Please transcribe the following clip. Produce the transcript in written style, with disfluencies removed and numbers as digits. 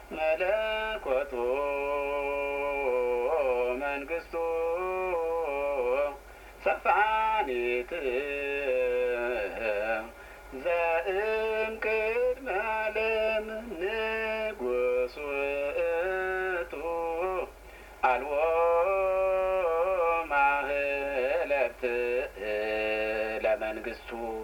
መለኮቱ መንግስቱ ሰፋኒት ዘእምቅድመ ዓለም ንጉሥ ውእቱ አልቦ ማህለብት ለመንግስቱ